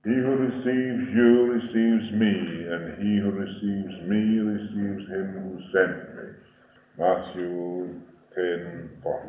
He who receives you receives me, and he who receives me receives him who sent me. Matthew 10:40.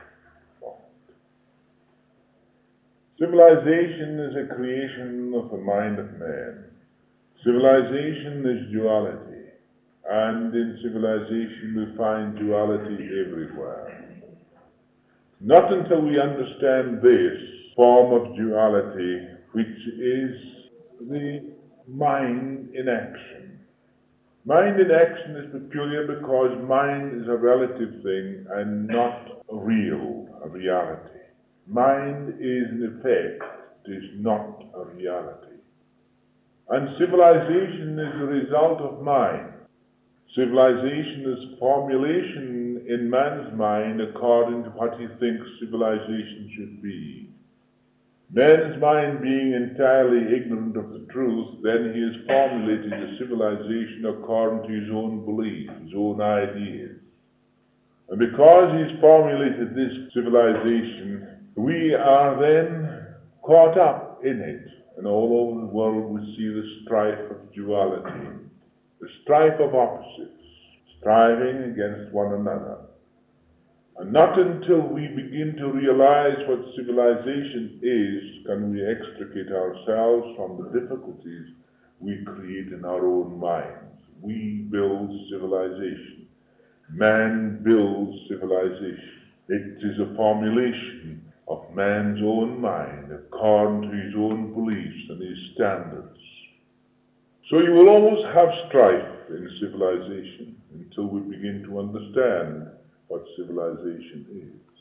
Civilization is a creation of the mind of man. Civilization is duality, and in civilization we find duality everywhere. Not until we understand this form of duality, which is the mind in action. Mind in action is peculiar because mind is a relative thing and not a reality. Mind is an effect, it is not a reality. And civilization is the result of mind. Civilization is formulation in man's mind according to what he thinks civilization should be. Man's mind being entirely ignorant of the truth, then he has formulated a civilization according to his own belief, his own ideas. And because he's formulated this civilization, we are then caught up in it. And all over the world we see the strife of duality, the strife of opposites, striving against one another. And not until we begin to realize what civilization is can we extricate ourselves from the difficulties we create in our own minds. We build civilization. Man builds civilization. It is a formulation of man's own mind according to his own beliefs and his standards. So you will always have strife in civilization until we begin to understand what civilization is.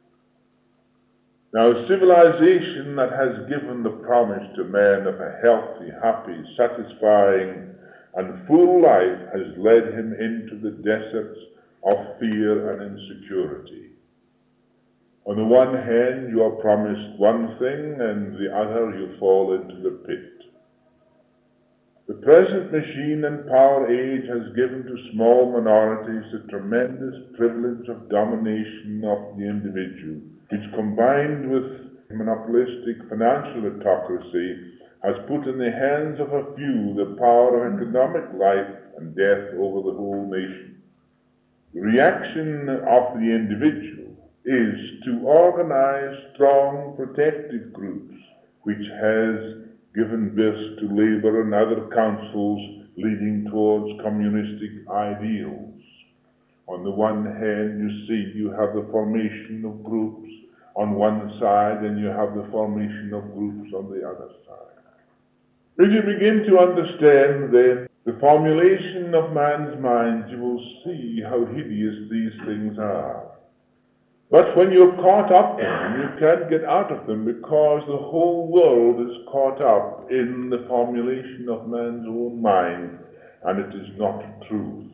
Now, civilization that has given the promise to man of a healthy, happy, satisfying, and full life has led him into the deserts of fear and insecurity. On the one hand, you are promised one thing, and the other you fall into the pit. The present machine and power age has given to small minorities the tremendous privilege of domination of the individual, which combined with monopolistic financial autocracy has put in the hands of a few the power of economic life and death over the whole nation. The reaction of the individual is to organize strong protective groups, which has given birth to labor and other councils leading towards communistic ideals. On the one hand, you see you have the formation of groups on one side and you have the formation of groups on the other side. As you begin to understand then the formulation of man's mind, you will see how hideous these things are. But when you're caught up in them, you can't get out of them because the whole world is caught up in the formulation of man's own mind, and it is not truth.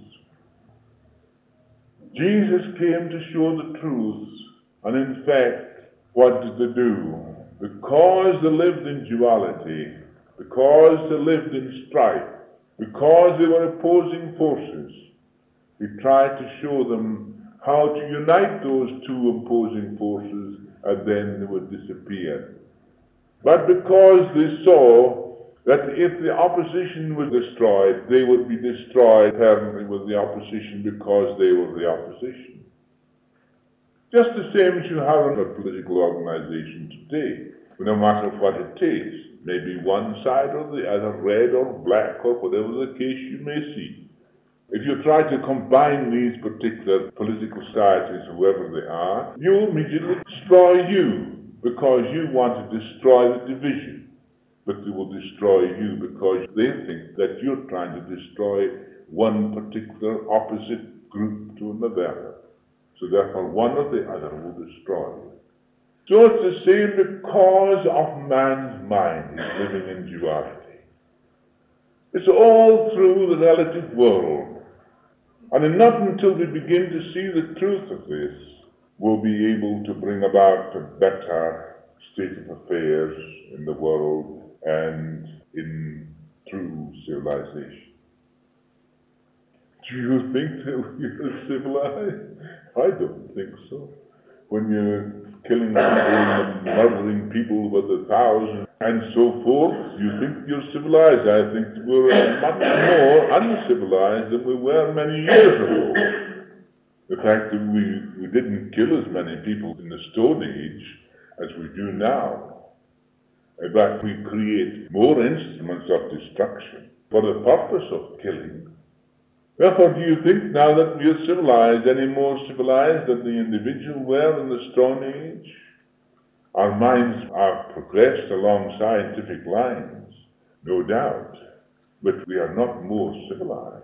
Jesus came to show the truth, and in fact, what did they do? Because they lived in duality, because they lived in strife, because they were opposing forces, he tried to show them how to unite those two opposing forces, and then they would disappear. But because they saw that if the opposition was destroyed, they would be destroyed permanently with the opposition because they were the opposition. Just the same as you have in a political organization today, no matter what it is, maybe one side or the other, red or black or whatever the case you may see. If you try to combine these particular political societies, whoever they are, you will immediately destroy you because you want to destroy the division. But they will destroy you because they think that you're trying to destroy one particular opposite group to another. So therefore one or the other will destroy you. So it's the same because of man's mind is living in duality. It's all through the relative world. And not until we begin to see the truth of this, we'll be able to bring about a better state of affairs in the world and in true civilization. Do you think that we are civilized? I don't think so. When you killing people and murdering people by the thousands and so forth, you think you're civilized. I think we're much more uncivilized than we were many years ago. The fact that we didn't kill as many people in the Stone Age as we do now. In fact, we create more instruments of destruction for the purpose of killing. Therefore, do you think now that we are civilized, any more civilized than the individual were in the Stone Age? Our minds have progressed along scientific lines, no doubt, but we are not more civilized.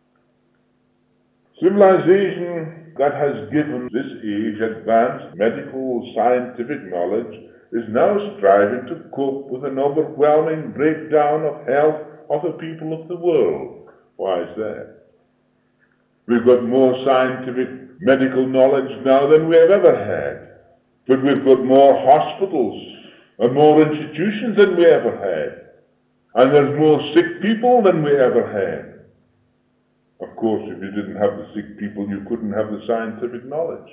Civilization that has given this age advanced medical scientific knowledge is now striving to cope with an overwhelming breakdown of health of the people of the world. Why is that? We've got more scientific medical knowledge now than we have ever had. But we've got more hospitals and more institutions than we ever had. And there's more sick people than we ever had. Of course, if you didn't have the sick people, you couldn't have the scientific knowledge.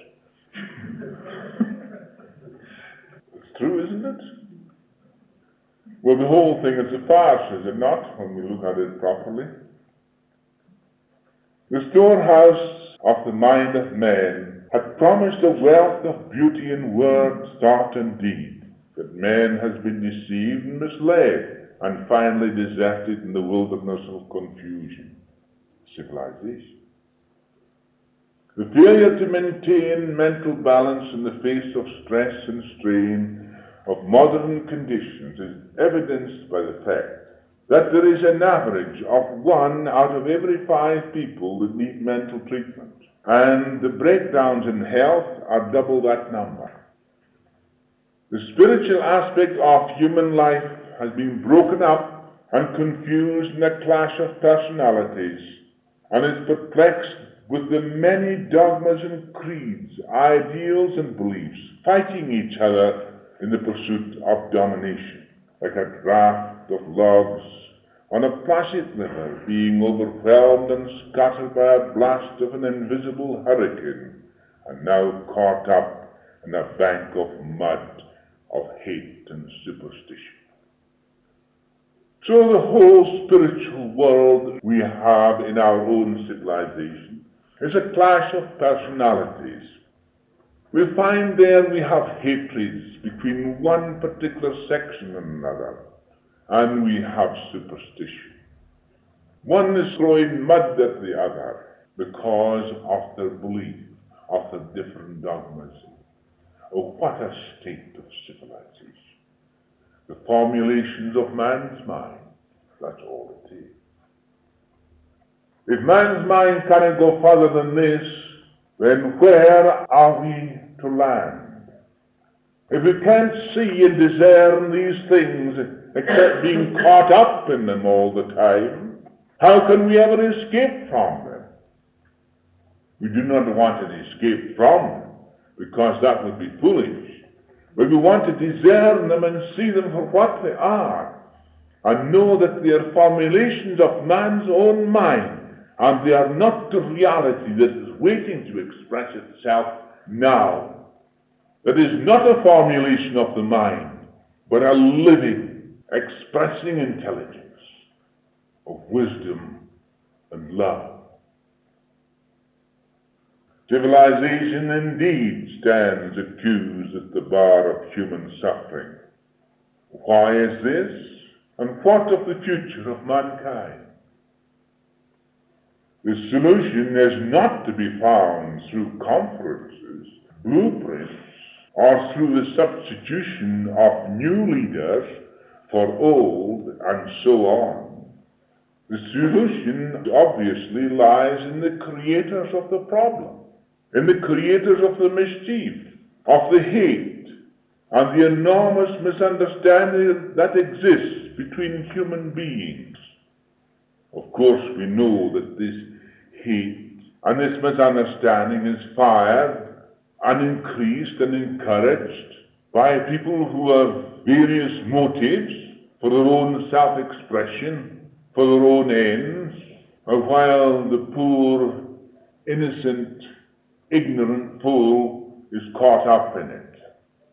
It's true, isn't it? Well, the whole thing is a farce, is it not, when we look at it properly? The storehouse of the mind of man had promised a wealth of beauty in word, thought, and deed, but man has been deceived and misled, and finally deserted in the wilderness of confusion. Civilization. The failure to maintain mental balance in the face of stress and strain of modern conditions is evidenced by the fact that there is an average of 1 out of every 5 people that need mental treatment, and the breakdowns in health are double that number. The spiritual aspect of human life has been broken up and confused in a clash of personalities, and is perplexed with the many dogmas and creeds, ideals and beliefs, fighting each other in the pursuit of domination, like a draft of logs on a placid river being overwhelmed and scattered by a blast of an invisible hurricane, and now caught up in a bank of mud of hate and superstition. So the whole spiritual world we have in our own civilization is a clash of personalities. We find there we have hatreds between one particular section and another, and we have superstition. One is throwing mud at the other because of their belief, of their different dogmas. Oh, what a state of civilization. The formulations of man's mind, that's all it is. If man's mind cannot go further than this, then where are we to land? If we can't see and discern these things except being caught up in them all the time, how can we ever escape from them? We do not want to escape from them, because that would be foolish. But we want to discern them and see them for what they are, and know that they are formulations of man's own mind, and they are not the reality that is waiting to express itself now. That is not a formulation of the mind, but a living, expressing intelligence of wisdom and love. Civilization indeed stands accused at the bar of human suffering. Why is this? And what of the future of mankind? The solution is not to be found through conferences, blueprints, or through the substitution of new leaders for old, and so on. The solution obviously lies in the creators of the problem, in the creators of the mischief, of the hate, and the enormous misunderstanding that exists between human beings. Of course, we know that this hate and this misunderstanding is fired and increased and encouraged by people who have various motives for their own self-expression, for their own ends, while the poor, innocent, ignorant fool is caught up in it.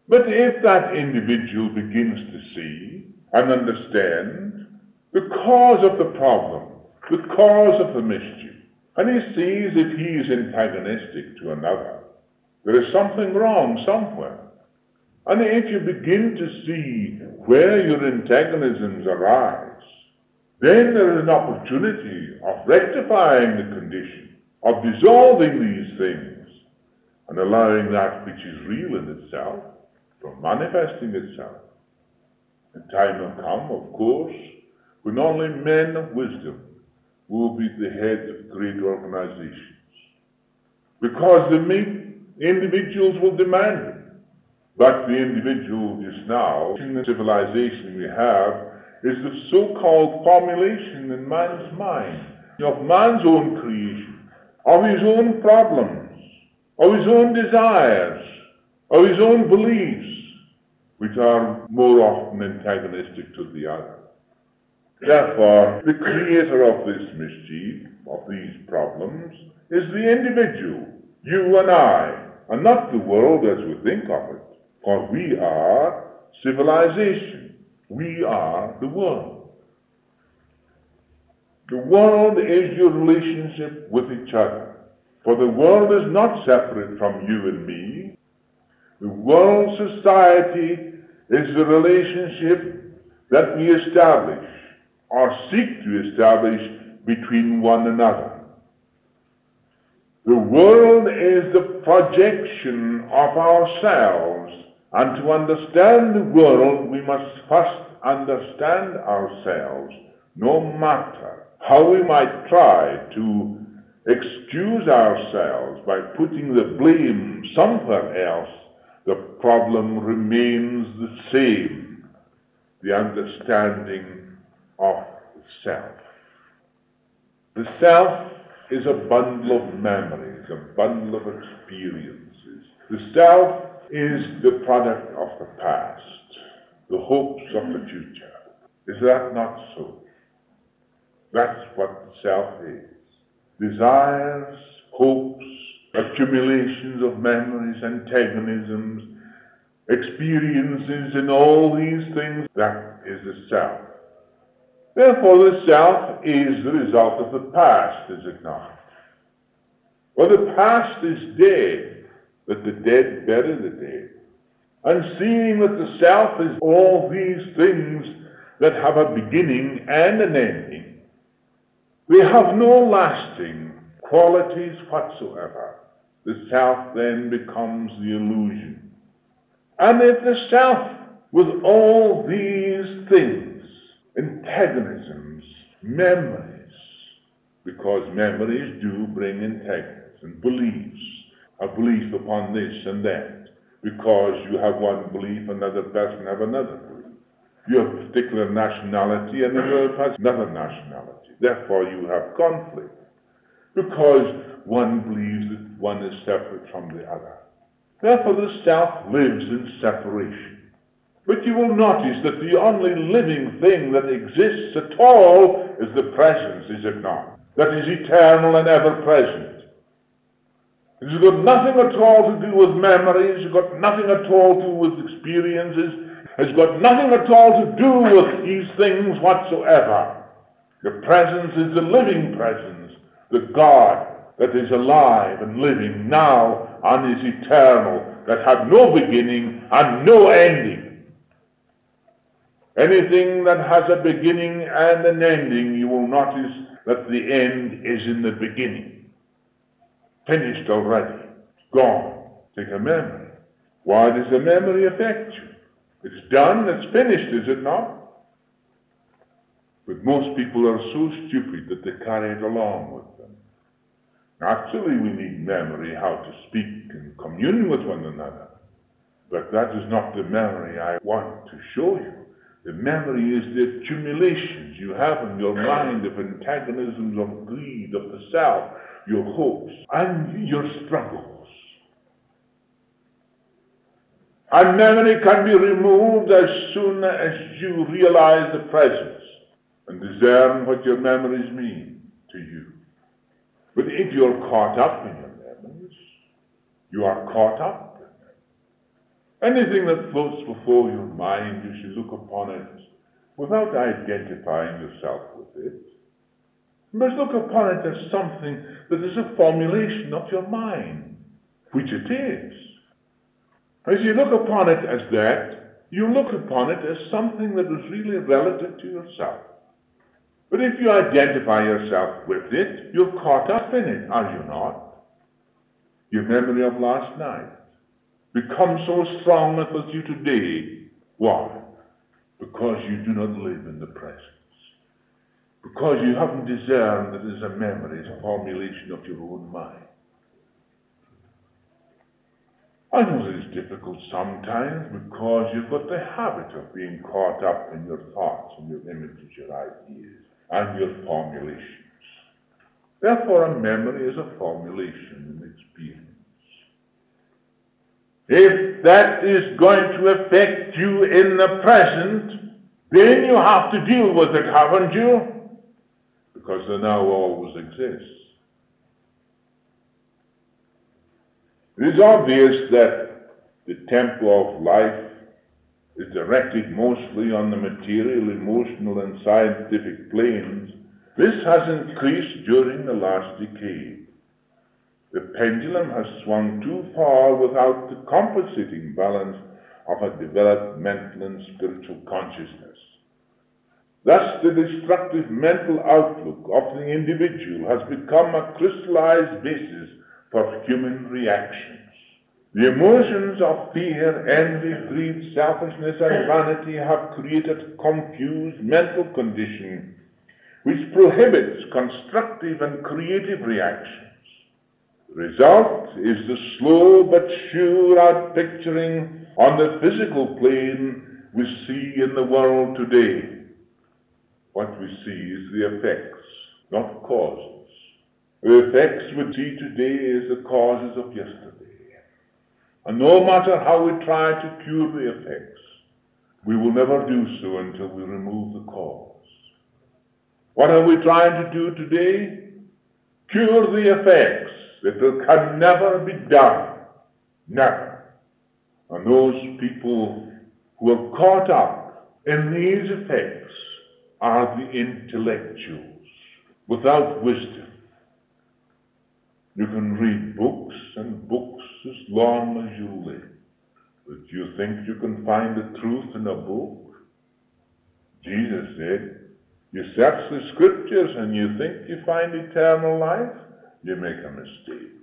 But if that individual begins to see and understand the cause of the problem, the cause of the mischief, and he sees that he is antagonistic to another, there is something wrong somewhere. And if you begin to see where your antagonisms arise, then there is an opportunity of rectifying the condition, of dissolving these things, and allowing that which is real in itself from manifesting itself. The time will come, of course, when only men of wisdom will be the heads of great organizations, because the individuals will demand it. But the individual is now, in the civilization we have, is the so-called formulation in man's mind of man's own creation, of his own problems, of his own desires, of his own beliefs, which are more often antagonistic to the other. Therefore, the creator of this mischief, of these problems, is the individual, you and I, and not the world as we think of it. For we are civilization. We are the world. The world is your relationship with each other. For the world is not separate from you and me. The world society is the relationship that we establish or seek to establish between one another. The world is the projection of ourselves, and to understand the world we must first understand ourselves, no matter how we might try to excuse ourselves by putting the blame somewhere else. The problem remains the same, the understanding of the self. The self is a bundle of memories, a bundle of experiences. The self is the product of the past, the hopes of the future. Is that not so? That's what the self is. Desires, hopes, accumulations of memories, antagonisms, experiences, and all these things, that is the self. Therefore, the self is the result of the past, is it not? Well, the past is dead, but the dead bury the dead. And seeing that the self is all these things that have a beginning and an ending, they have no lasting qualities whatsoever. The self then becomes the illusion. And if the self, with all these things, antagonisms, memories, because memories do bring antagonisms, and beliefs, a belief upon this and that, because you have one belief, another person have another belief. You have a particular nationality, and another person has another nationality. Therefore you have conflict, because one believes that one is separate from the other. Therefore the self lives in separation. But you will notice that the only living thing that exists at all is the presence, is it not? That is eternal and ever-present. It's got nothing at all to do with memories, it's got nothing at all to do with experiences, it's got nothing at all to do with these things whatsoever. The presence is the living presence, the God that is alive and living now and is eternal, that had no beginning and no ending. Anything that has a beginning and an ending, you will notice that the end is in the beginning. Finished already. Gone. Take a memory. Why does a memory affect you? It's done, it's finished, is it not? But most people are so stupid that they carry it along with them. Naturally, we need memory, how to speak and commune with one another. But that is not the memory I want to show you. The memory is the accumulations you have in your mind of antagonisms, of greed, of the self, your hopes, and your struggles. And memory can be removed as soon as you realize the presence and discern what your memories mean to you. But if you're caught up in your memories, you are caught up in them. Anything that floats before your mind, you should look upon it without identifying yourself with it. You must look upon it as something that is a formulation of your mind, which it is. As you look upon it as that, you look upon it as something that is really relative to yourself. But if you identify yourself with it, you're caught up in it, are you not? Your memory of last night becomes so strong as with you today. Why? Because you do not live in the presence. Because you haven't discerned that it is a memory, it's a formulation of your own mind. I know that it's difficult sometimes because you've got the habit of being caught up in your thoughts and your images, your ideas, and your formulations. Therefore, a memory is a formulation and experience. If that is going to affect you in the present, then you have to deal with it, haven't you? Because the now always exists. It is obvious that the tempo of life is directed mostly on the material, emotional, and scientific planes. This has increased during the last decade. The pendulum has swung too far without the compensating balance of a developed mental and spiritual consciousness. Thus, the destructive mental outlook of the individual has become a crystallized basis for human reactions. The emotions of fear, envy, greed, selfishness, and vanity have created a confused mental condition which prohibits constructive and creative reactions. The result is the slow but sure outpicturing on the physical plane we see in the world today. What we see is the effects, not causes. The effects we see today is the causes of yesterday. And no matter how we try to cure the effects, we will never do so until we remove the cause. What are we trying to do today? Cure the effects. It can never be done. Never. And those people who are caught up in these effects are the intellectuals without wisdom. You can read books and books as long as you live. But you think you can find the truth in a book? Jesus said, you search the scriptures and you think you find eternal life? You make a mistake.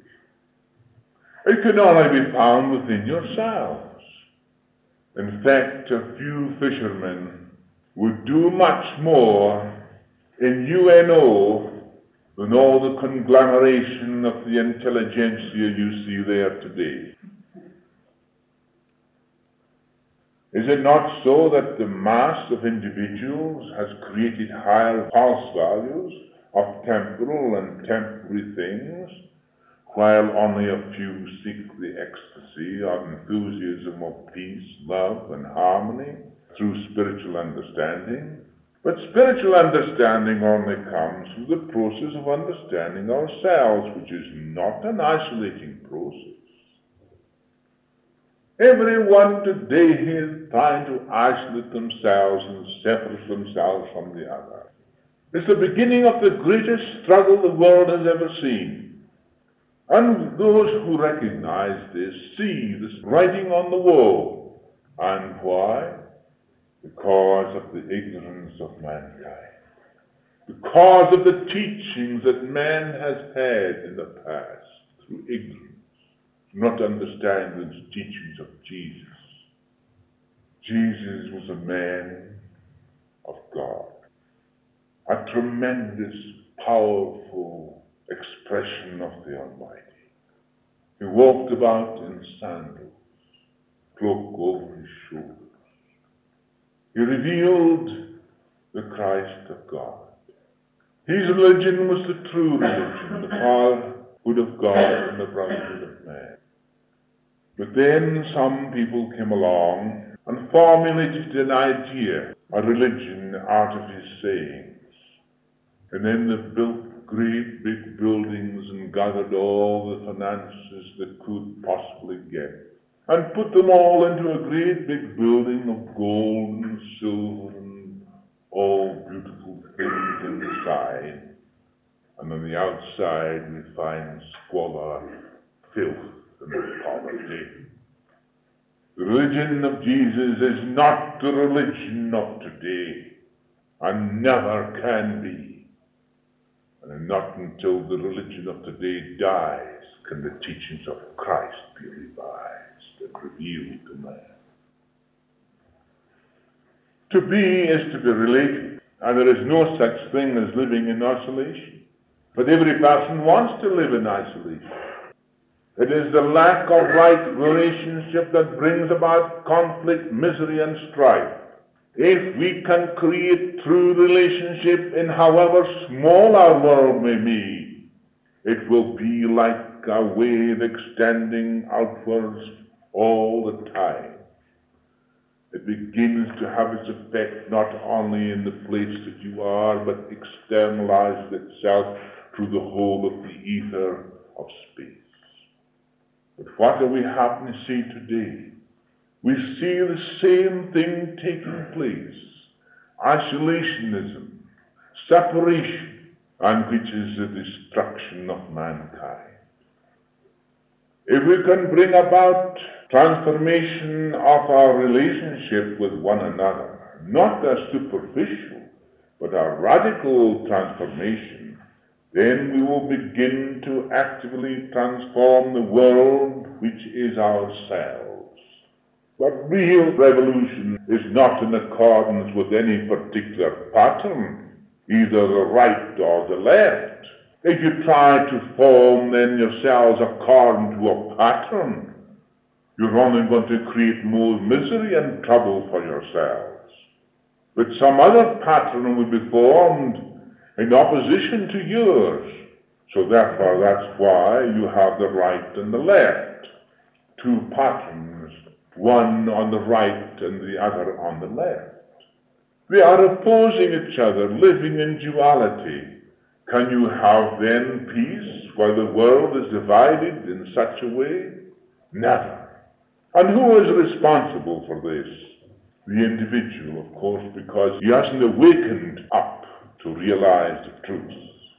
It can only be found within yourselves. In fact, a few fishermen would do much more in UNO than all the conglomeration of the intelligentsia you see there today. Is it not so that the mass of individuals has created higher false values of temporal and temporary things, while only a few seek the ecstasy or enthusiasm of peace, love, and harmony through spiritual understanding? But spiritual understanding only comes through the process of understanding ourselves, which is not an isolating process. Everyone today is trying to isolate themselves and separate themselves from the other. It's the beginning of the greatest struggle the world has ever seen. And those who recognize this see this writing on the wall. And why? Because of the ignorance of mankind. Because of the teachings that man has had in the past through ignorance. Not understand the teachings of Jesus. Jesus was a man of God. A tremendous, powerful expression of the Almighty. He walked about in sandals, cloak over his shoulders. He revealed the Christ of God. His religion was the true religion, the fatherhood of God and the brotherhood of man. But then some people came along and formulated an idea, a religion out of his sayings. And then they built great big buildings and gathered all the finances they could possibly get. and put them all into a great big building of gold and silver and all beautiful things inside. And on the outside we find squalor, filth, and poverty. The religion of Jesus is not the religion of today, and never can be. And not until the religion of today dies can the teachings of Christ be revised and revealed to man. To be is to be related, and there is no such thing as living in isolation. But every person wants to live in isolation. It is the lack of right relationship that brings about conflict, misery, and strife. If we can create true relationship in however small our world may be, it will be like a wave extending outwards all the time. It begins to have its effect not only in the place that you are, but externalizes itself through the whole of the ether of space. But what do we happen to see today? We see the same thing taking place. Isolationism, separation, and which is the destruction of mankind. If we can bring about transformation of our relationship with one another, not as superficial, but a radical transformation, then we will begin to actively transform the world which is ourselves. But real revolution is not in accordance with any particular pattern, either the right or the left. If you try to form then yourselves according to a pattern, you're only going to create more misery and trouble for yourselves. But some other pattern will be formed in opposition to yours. So therefore that's why you have the right and the left. Two patterns, one on the right and the other on the left. They are opposing each other, living in duality. Can you have then peace while the world is divided in such a way? Never. And who is responsible for this? The individual, of course, because he hasn't awakened up to realize the truth.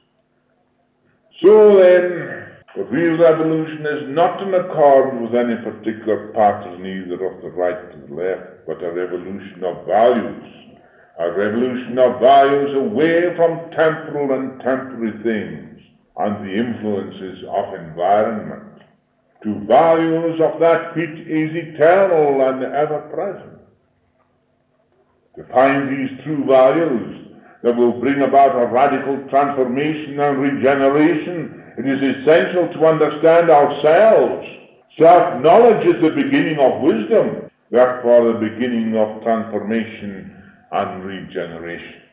So then, the real revolution is not in accord with any particular pattern, either of the right or the left, but a revolution of values. A revolution of values away from temporal and temporary things and the influences of environment, to values of that which is eternal and ever-present. To find these true values that will bring about a radical transformation and regeneration, it is essential to understand ourselves. Self-knowledge is the beginning of wisdom, therefore the beginning of transformation and regeneration.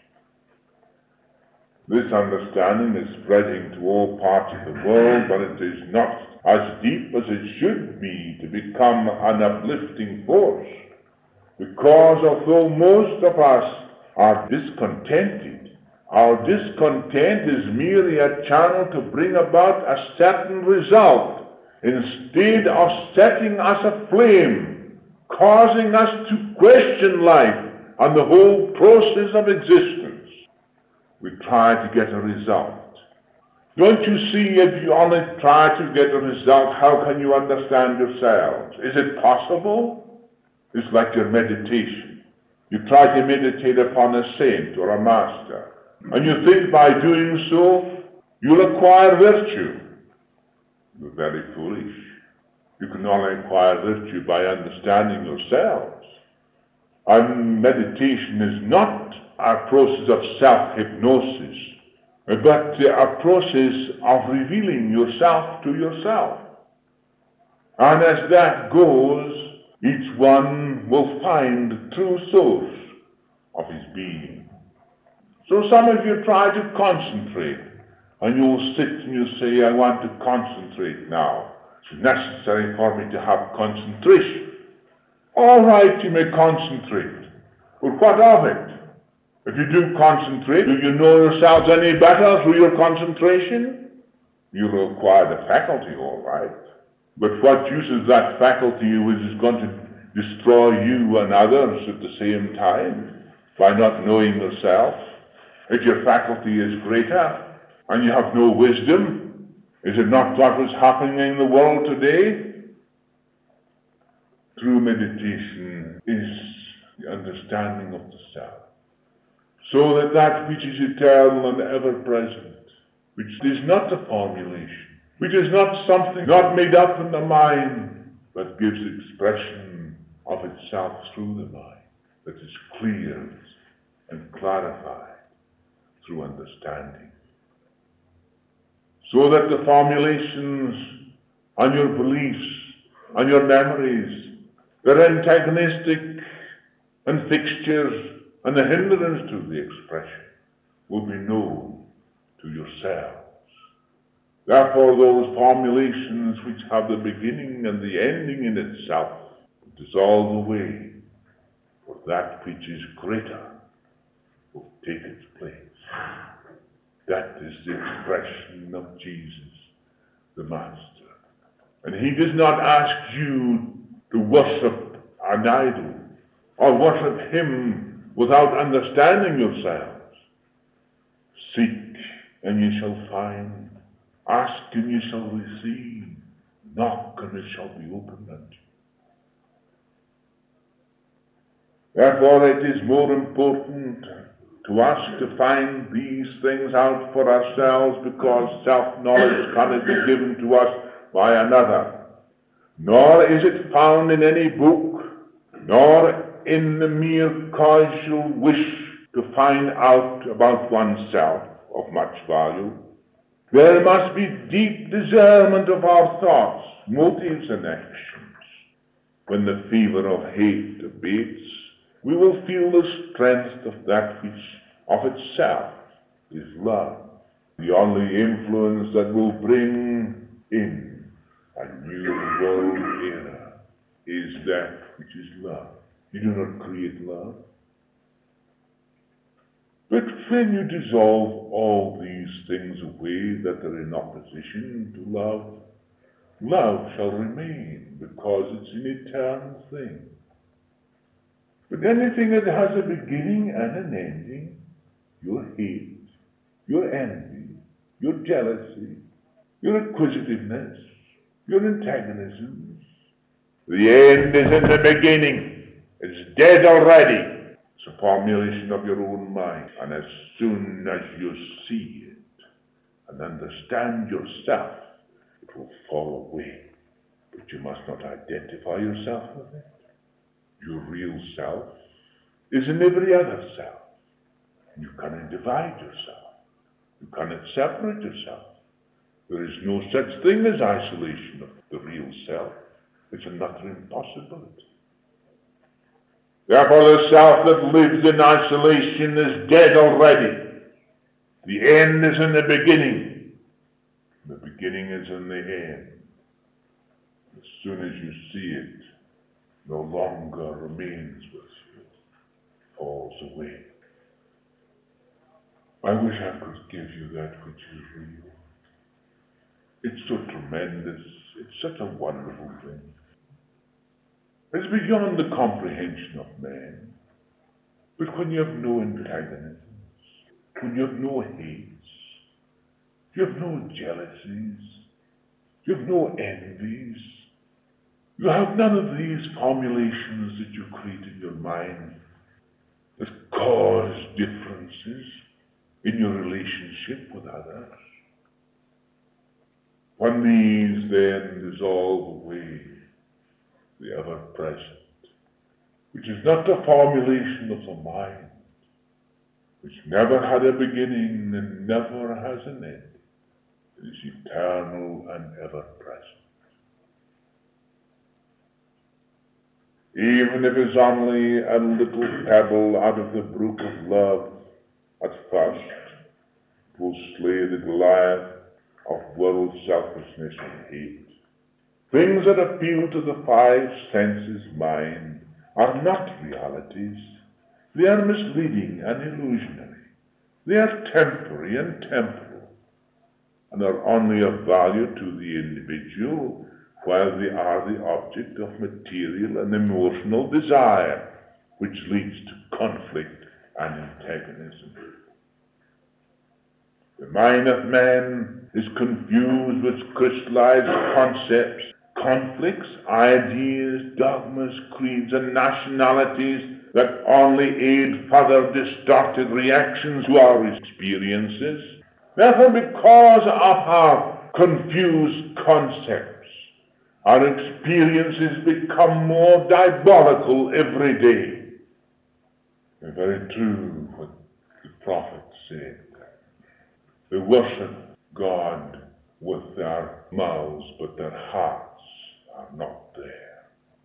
This understanding is spreading to all parts of the world, but it is not as deep as it should be to become an uplifting force, because although most of us are discontented, our discontent is merely a channel to bring about a certain result, instead of setting us aflame, causing us to question life and the whole process of existence. We try to get a result. Don't you see, if you only try to get a result, how can you understand yourselves? Is it possible? It's like your meditation. You try to meditate upon a saint or a master, and you think by doing so, you'll acquire virtue. You're very foolish. You can only acquire virtue by understanding yourselves. And meditation is not a process of self-hypnosis, but a process of revealing yourself to yourself. And as that goes, each one will find the true source of his being. So some of you try to concentrate, and you'll sit and you'll say, I want to concentrate now. It's necessary for me to have concentration. All right, you may concentrate, but what of it? If you do concentrate, do you know yourselves any better through your concentration? You'll acquire the faculty, all right. But what use is that faculty which is going to destroy you and others at the same time by not knowing yourself? If your faculty is greater and you have no wisdom, is it not what was happening in the world today? True meditation is the understanding of the self, so that that which is eternal and ever-present, which is not a formulation, which is not something not made up in the mind, but gives expression of itself through the mind, that is cleared and clarified through understanding. So that the formulations and your beliefs and your memories, they're antagonistic and fixtures and a hindrance to the expression, will be known to yourselves. Therefore, those formulations which have the beginning and the ending in itself dissolve away, for that which is greater will take its place. That is the expression of Jesus, the Master. And he does not ask you to worship an idol or worship him without understanding yourselves. Seek and you shall find. Ask and you shall receive. Knock and it shall be opened unto you. Therefore it is more important to us to find these things out for ourselves, because self-knowledge cannot be given to us by another. Nor is it found in any book, nor in the mere casual wish to find out about oneself of much value. There must be deep discernment of our thoughts, motives, and actions. When the fever of hate abates, we will feel the strength of that which of itself is love. The only influence that will bring in a new world era is that which is love. You do not create love. But when you dissolve all these things away that are in opposition to love, love shall remain, because it's an eternal thing. But anything that has a beginning and an ending, your hate, your envy, your jealousy, your acquisitiveness, your antagonisms, the end is in the beginning. It's dead already. It's a formulation of your own mind. And as soon as you see it and understand yourself, it will fall away. But you must not identify yourself with it. Your real self is in every other self. You cannot divide yourself. You cannot separate yourself. There is no such thing as isolation of the real self. It's an utter impossibility. Therefore, the self that lives in isolation is dead already. The end is in the beginning. The beginning is in the end. As soon as you see it, no longer remains with you, falls away. I wish I could give you that which is real. It's so tremendous. It's such a wonderful thing. It's beyond the comprehension of man. But when you have no antagonisms, when you have no hates, you have no jealousies, you have no envies, you have none of these formulations that you create in your mind that cause differences in your relationship with others. When these then dissolve away, the ever-present, which is not a formulation of the mind, which never had a beginning and never has an end. It is eternal and ever-present. Even if it's only a little pebble out of the brook of love, at first, it will slay the Goliath of world selfishness and hate. Things that appeal to the five senses mind are not realities. They are misleading and illusionary. They are temporary and temporal, and are only of value to the individual while they are the object of material and emotional desire, which leads to conflict and antagonism. The mind of man is confused with crystallized concepts, conflicts, ideas, dogmas, creeds, and nationalities that only aid further distorted reactions to our experiences. Therefore, because of our confused concepts, our experiences become more diabolical every day. And very true what the prophet said. They worship God with their mouths, but their hearts are not there.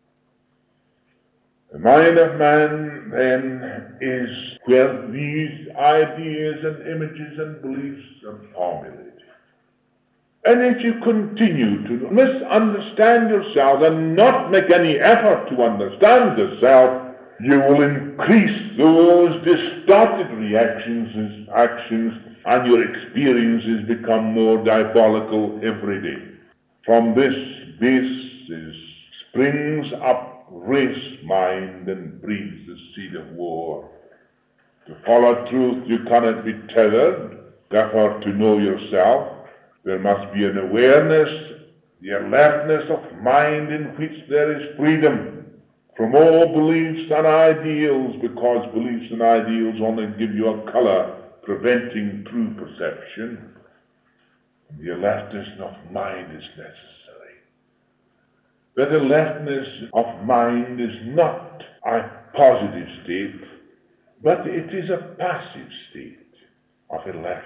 The mind of man, then, is where these ideas and images and beliefs are formulated. And if you continue to misunderstand yourself and not make any effort to understand yourself, you will increase those distorted reactions, actions, and your experiences become more diabolical every day. From this basis springs up race mind and breeds the seed of war. To follow truth you cannot be tethered, therefore to know yourself there must be an awareness, the alertness of mind in which there is freedom from all beliefs and ideals, because beliefs and ideals only give you a color, preventing true perception. The alertness of mind is necessary. That alertness of mind is not a positive state, but it is a passive state of alertness,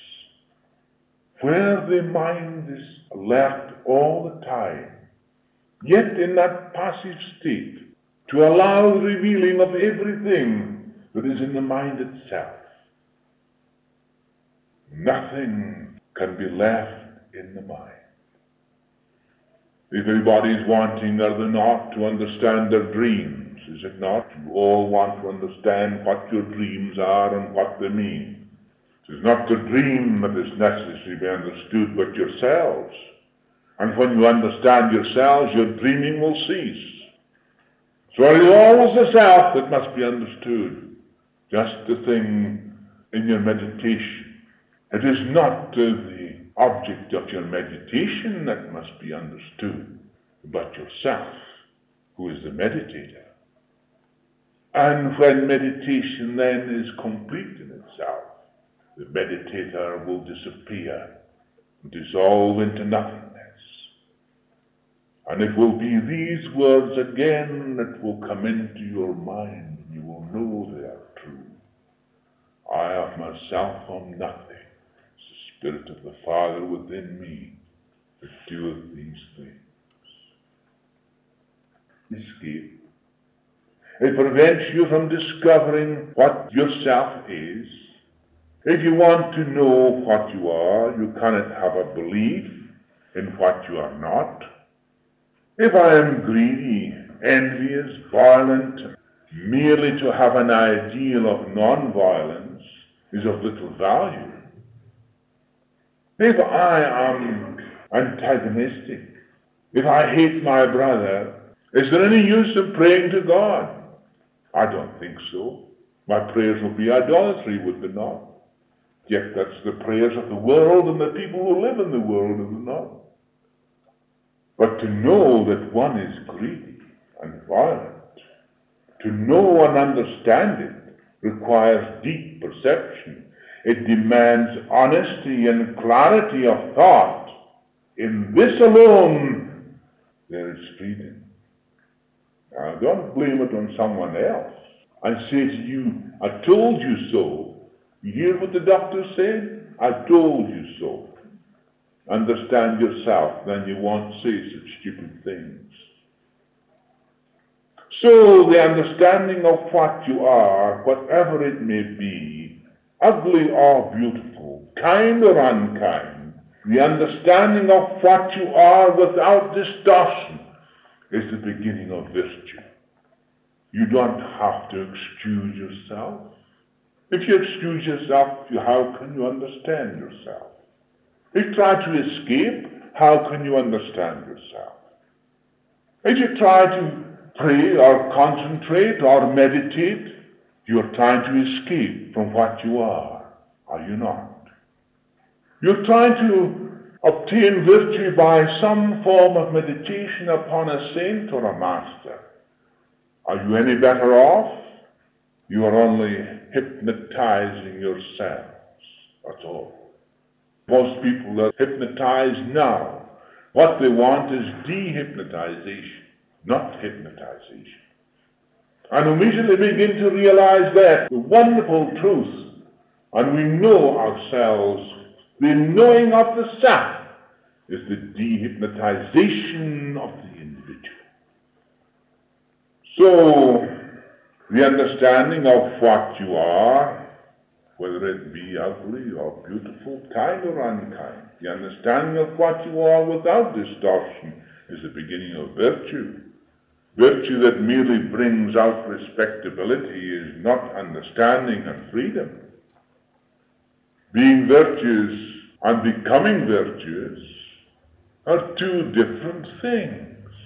where the mind is alert all the time, yet in that passive state, to allow the revealing of everything that is in the mind itself. Nothing can be left in the mind. Everybody is wanting, are they not, to understand their dreams, is it not? You all want to understand what your dreams are and what they mean. It is not the dream that is necessary to be understood, but yourselves. And when you understand yourselves, your dreaming will cease. So it is always the self that must be understood, just the thing in your meditation. It is not the object of your meditation that must be understood, but yourself, who is the meditator. And when meditation then is complete in itself, the meditator will disappear, dissolve into nothingness. And it will be these words again that will come into your mind, and you will know they are true. I of myself am nothing. It's the Spirit of the Father within me that doeth these things. Escape. It prevents you from discovering what yourself is. If you want to know what you are, you cannot have a belief in what you are not. If I am greedy, envious, violent, merely to have an ideal of non-violence is of little value. If I am antagonistic, if I hate my brother, is there any use of praying to God? I don't think so. My prayers will be idolatry, would they not? Yet that's the prayers of the world and the people who live in the world, is it not? But to know that one is greedy and violent, to know and understand it, requires deep perception. It demands honesty and clarity of thought. In this alone, there is freedom. Now, don't blame it on someone else. I say to you, I told you so. You hear what the doctor said? I told you so. Understand yourself, then you won't say such stupid things. So the understanding of what you are, whatever it may be, ugly or beautiful, kind or unkind, the understanding of what you are without distortion is the beginning of virtue. You don't have to excuse yourself. If you excuse yourself, how can you understand yourself? If you try to escape, how can you understand yourself? As you try to pray or concentrate or meditate, you're trying to escape from what you are you not? You're trying to obtain virtue by some form of meditation upon a saint or a master. Are you any better off? You are only hypnotizing yourselves. That's all. Most people are hypnotized now. What they want is dehypnotization, not hypnotization. And immediately begin to realize that the wonderful truth, and we know ourselves, the knowing of the self is the dehypnotization of the individual. So, the understanding of what you are, whether it be ugly or beautiful, kind or unkind, the understanding of what you are without distortion is the beginning of virtue. Virtue that merely brings out respectability is not understanding and freedom. Being virtuous and becoming virtuous are two different things.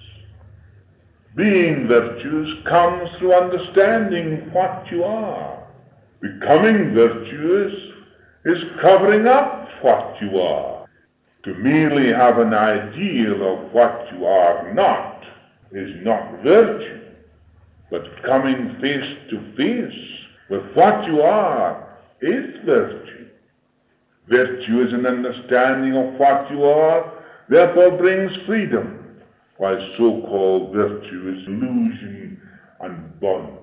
Being virtuous comes through understanding what you are. Becoming virtuous is covering up what you are. To merely have an ideal of what you are not is not virtue, but coming face to face with what you are is virtue. Virtue is an understanding of what you are, therefore brings freedom, while so-called virtue is illusion and bondage.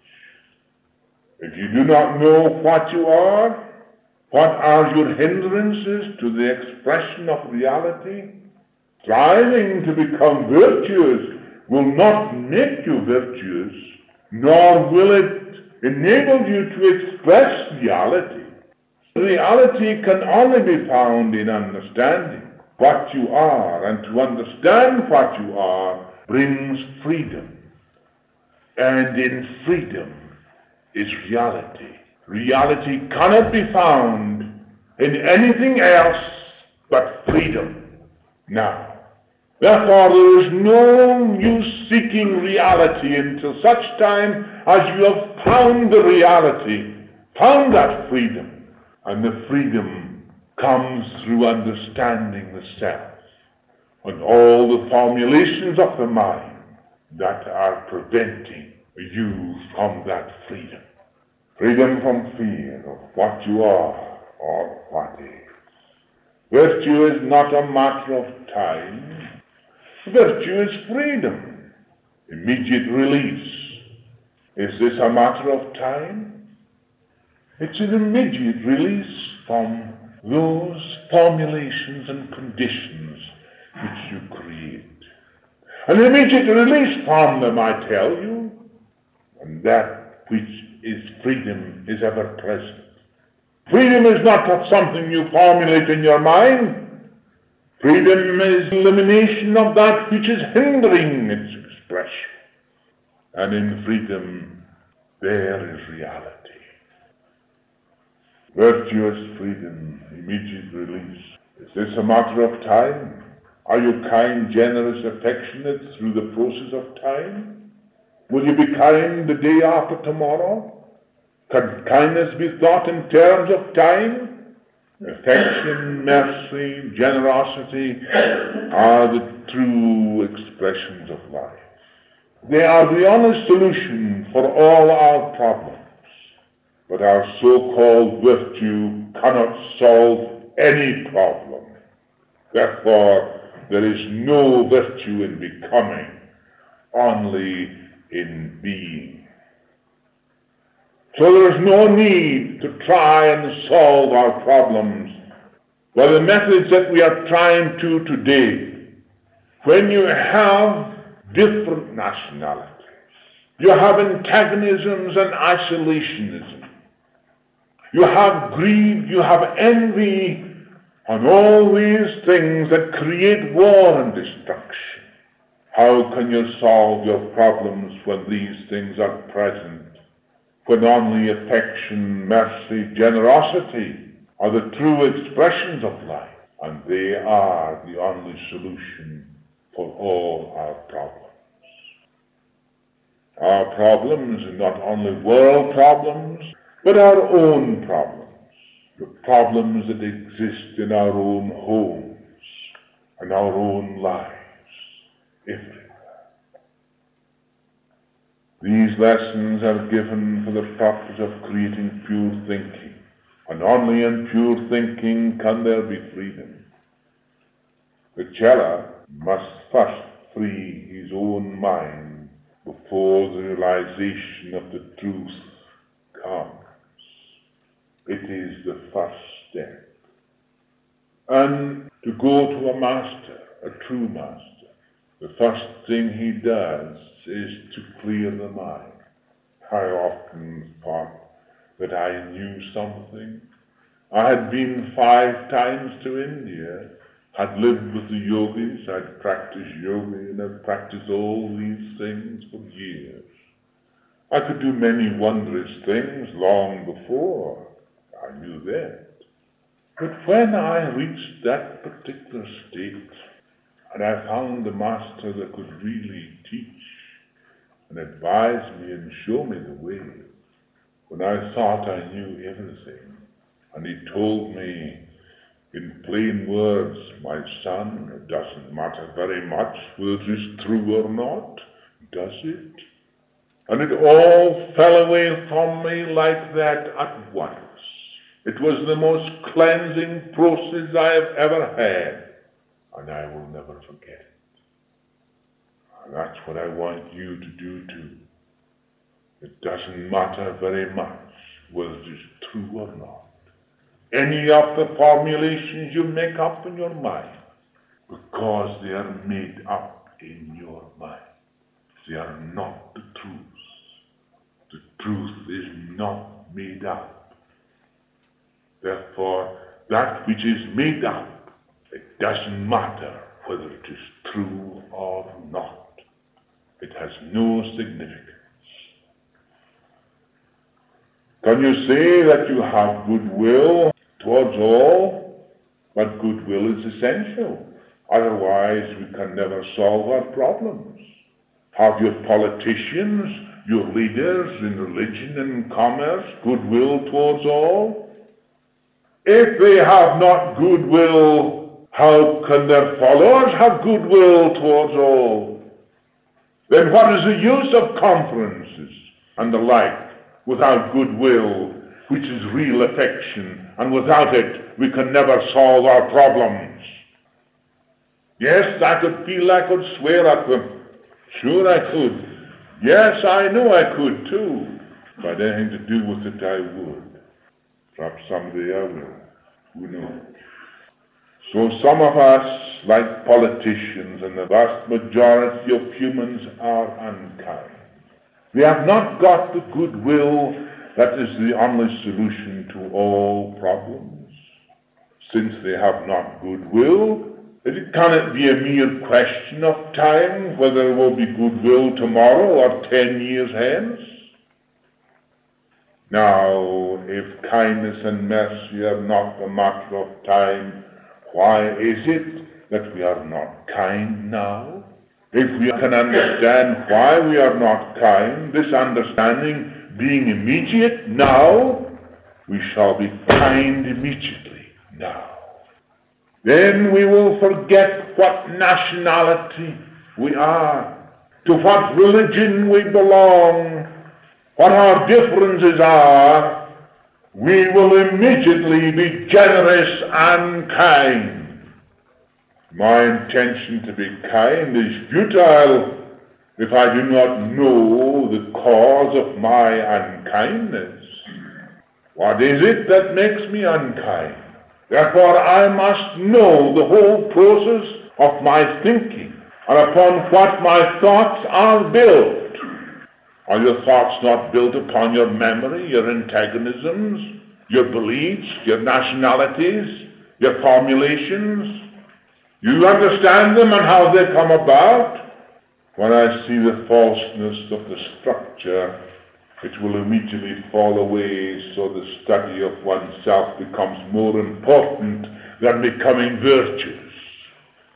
If you do not know what you are, what are your hindrances to the expression of reality? Striving to become virtuous will not make you virtuous, nor will it enable you to express reality. Reality can only be found in understanding what you are, and to understand what you are brings freedom. And in freedom is reality. Reality cannot be found in anything else but freedom. Now, therefore, there is no use seeking reality until such time as you have found the reality, found that freedom. And the freedom comes through understanding the self and all the formulations of the mind that are preventing you from that freedom. Freedom from fear of what you are or what is. Virtue is not a matter of time. Virtue is freedom, immediate release. Is this a matter of time? It's an immediate release from those formulations and conditions which you create. An immediate release from them, I tell you, and that which is freedom is ever present. Freedom is not something you formulate in your mind. Freedom is elimination of that which is hindering its expression. And in freedom, there is reality. Virtuous freedom, immediate release. Is this a matter of time? Are you kind, generous, affectionate through the process of time? Will you be kind the day after tomorrow? Can kindness be thought in terms of time? Affection, mercy, generosity are the true expressions of life. They are the only solution for all our problems. But our so-called virtue cannot solve any problem. Therefore, there is no virtue in becoming, only in being. So there is no need to try and solve our problems by the methods that we are trying to today. When you have different nationalities, you have antagonisms and isolationism. You have greed, you have envy, and all these things that create war and destruction. How can you solve your problems when these things are present? When only affection, mercy, generosity are the true expressions of life, and they are the only solution for all our problems. Our problems are not only world problems, but our own problems. The problems that exist in our own homes and our own lives, everywhere. These lessons are given for the purpose of creating pure thinking, and only in pure thinking can there be freedom. The chela must first free his own mind before the realization of the truth comes. It is the first step. And to go to a master, a true master, the first thing he does is to clear the mind. I often thought that I knew something. I had been 5 times to India, had lived with the yogis, I'd practiced yoga, and I'd practiced all these things for years. I could do many wondrous things long before. I knew that. But when I reached that particular state, and I found a master that could really teach and advise me and show me the way, when I thought I knew everything, and he told me in plain words, my son, it doesn't matter very much whether it is true or not, does it? And it all fell away from me like that at once. It was the most cleansing process I have ever had, and I will never forget it. And that's what I want you to do too. It doesn't matter very much whether it is true or not. Any of the formulations you make up in your mind, because they are made up in your mind. They are not the truth. The truth is not made up. Therefore, that which is made up, it doesn't matter whether it is true or not. It has no significance. Can you say that you have goodwill towards all? But goodwill is essential. Otherwise, we can never solve our problems. Have your politicians, your leaders in religion and commerce, goodwill towards all? If they have not goodwill, how can their followers have goodwill towards all? Then what is the use of conferences and the like without goodwill, which is real affection, and without it we can never solve our problems? Yes, I could feel I could swear at them. Sure I could. Yes, I know I could too. If I had anything to do with it, I would. Perhaps someday I will. Who knows? So some of us, like politicians, and the vast majority of humans, are unkind. They have not got the goodwill that is the only solution to all problems. Since they have not goodwill, it cannot be a mere question of time whether there will be goodwill tomorrow or 10 years hence. Now, if kindness and mercy are not a matter of time, why is it that we are not kind now? If we can understand why we are not kind, this understanding being immediate now, we shall be kind immediately now. Then we will forget what nationality we are, to what religion we belong, what our differences are. We will immediately be generous and kind. My intention to be kind is futile if I do not know the cause of my unkindness. What is it that makes me unkind? Therefore I must know the whole process of my thinking and upon what my thoughts are built. Are your thoughts not built upon your memory, your antagonisms, your beliefs, your nationalities, your formulations? You understand them and how they come about? When I see the falseness of the structure, it will immediately fall away, so the study of oneself becomes more important than becoming virtuous.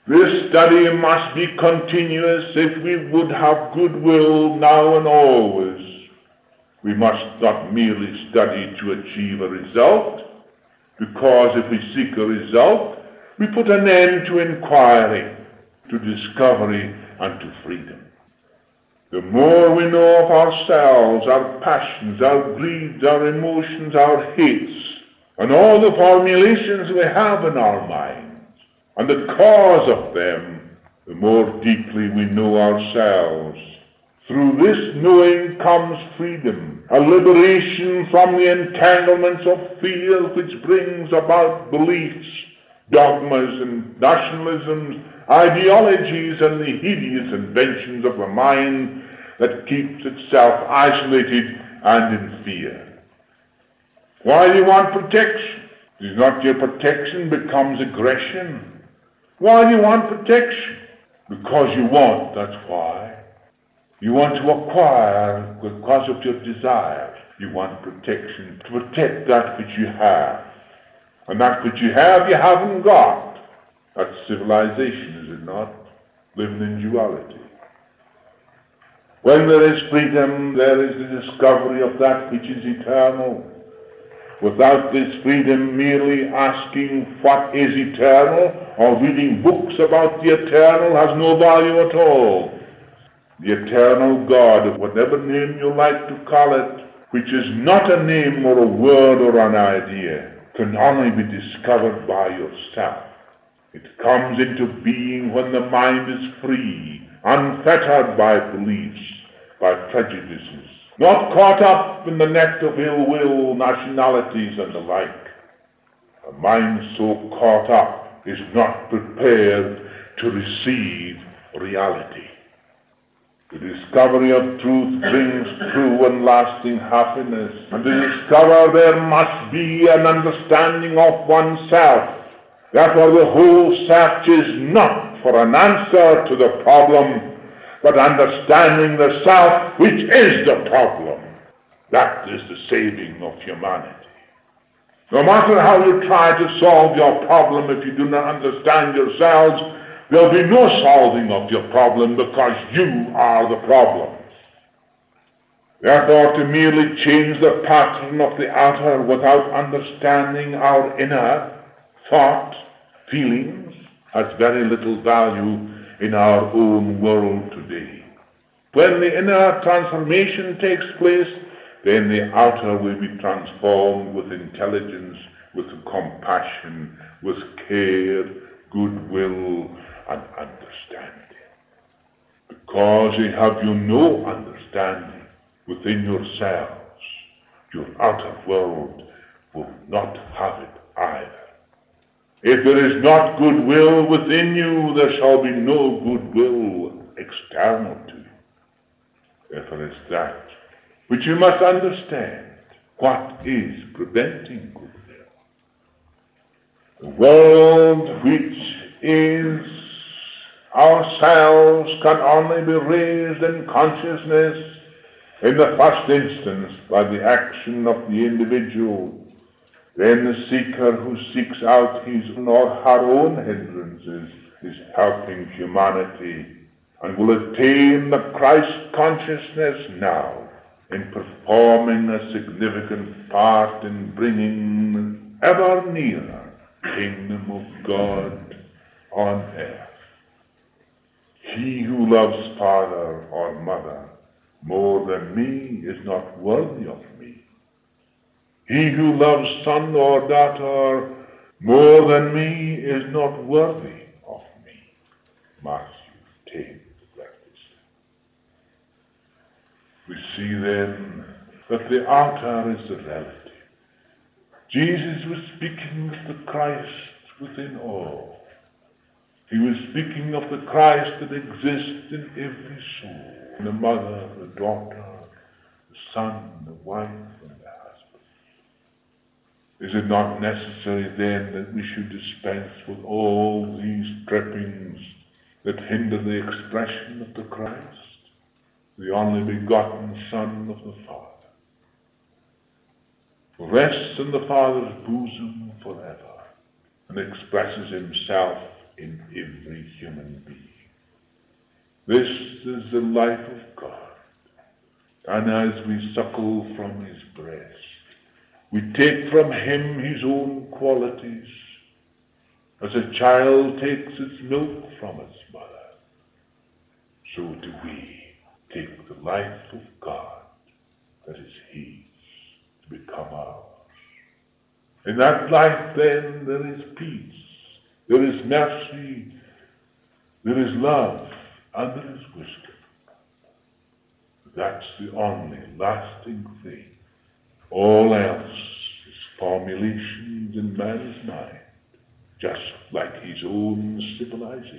This study must be continuous if we would have goodwill now and always. We must not merely study to achieve a result, because if we seek a result, we put an end to inquiry, to discovery, and to freedom. The more we know of ourselves, our passions, our greeds, our emotions, our hates, and all the formulations we have in our minds, and the cause of them, the more deeply we know ourselves. Through this knowing comes freedom, a liberation from the entanglements of fear which brings about beliefs, dogmas, and nationalisms, ideologies, and the hideous inventions of the mind that keeps itself isolated and in fear. Why do you want protection? It is not your protection becomes aggression. Why do you want protection? Because you want, that's why. You want to acquire because of your desires. You want protection to protect that which you have. And that which you haven't got. That's civilization, is it not? Living in duality. When there is freedom, there is the discovery of that which is eternal. Without this freedom, merely asking what is eternal or reading books about the eternal has no value at all. The eternal God, whatever name you like to call it, which is not a name or a word or an idea, can only be discovered by yourself. It comes into being when the mind is free, unfettered by beliefs, by prejudices, not caught up in the net of ill will, nationalities, and the like. A mind so caught up is not prepared to receive reality. The discovery of truth brings true and lasting happiness, and to discover there must be an understanding of oneself. Therefore the whole search is not for an answer to the problem, but understanding the self which is the problem. That is the saving of humanity. No matter how you try to solve your problem, if you do not understand yourselves, there'll be no solving of your problem because you are the problem. Therefore, to merely change the pattern of the outer without understanding our inner thought, feelings, has very little value in our own world today. When the inner transformation takes place, then the outer will be transformed with intelligence, with compassion, with care, goodwill, and understanding. Because you have no understanding within yourselves, your outer world will not have it either. If there is not goodwill within you, there shall be no goodwill external to you. Therefore it's that which you must understand. What is preventing goodwill? The world which is ourselves can only be raised in consciousness in the first instance by the action of the individual. Then the seeker who seeks out his or her own hindrances is helping humanity and will attain the Christ consciousness now in performing a significant part in bringing ever nearer the kingdom of God on earth. He who loves father or mother more than me is not worthy of me. He who loves son or daughter more than me is not worthy of me. Matthew 10. We see then that the outer is the relative. Jesus was speaking of the Christ within all. He was speaking of the Christ that exists in every soul. The mother, the daughter, the son, the wife, and the husband. Is it not necessary then that we should dispense with all these trappings that hinder the expression of the Christ? The only begotten Son of the Father, who rests in the Father's bosom forever and expresses himself in every human being. This is the life of God. And as we suckle from his breast, we take from him his own qualities, as a child takes its milk from its mother. So do we take the life of God that is his to become ours. In that life then there is peace, there is mercy, there is love, and there is wisdom. That's the only lasting thing. All else is formulations in man's mind, just like his own civilization.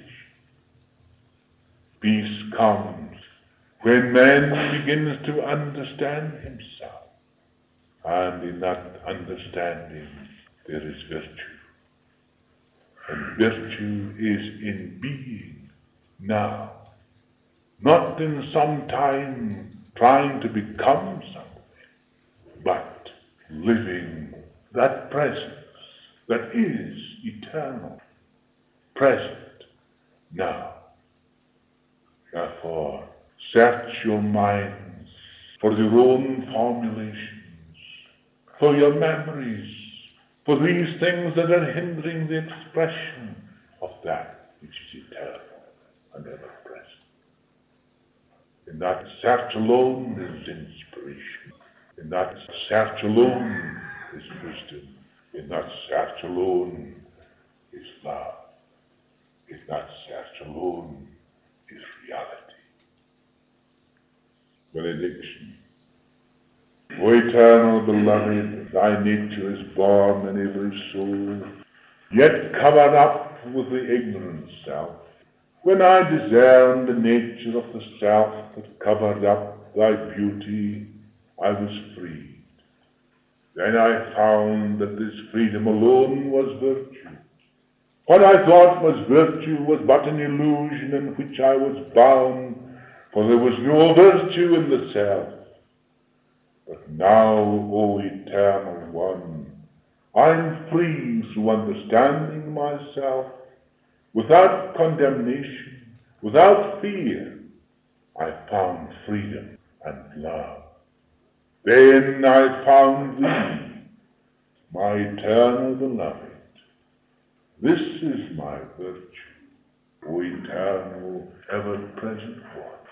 Peace comes when man begins to understand himself, and in that understanding there is virtue. And virtue is in being now, not in some time trying to become something, but living that presence that is eternal, present now. Therefore, search your minds for your own formulations, for your memories, for these things that are hindering the expression of that which is eternal and ever present. In that search alone is inspiration. In that search alone is wisdom. In that search alone is love. In that search alone is reality. Benediction. O eternal beloved, thy nature is born in every soul, yet covered up with the ignorant self. When I discerned the nature of the self that covered up thy beauty, I was freed. Then I found that this freedom alone was virtue. What I thought was virtue was but an illusion in which I was bound, for there was no virtue in the self. But now, O Eternal One, I'm free through understanding myself, without condemnation, without fear. I found freedom and love. Then I found thee, my eternal beloved. This is my virtue, O eternal, ever-present one.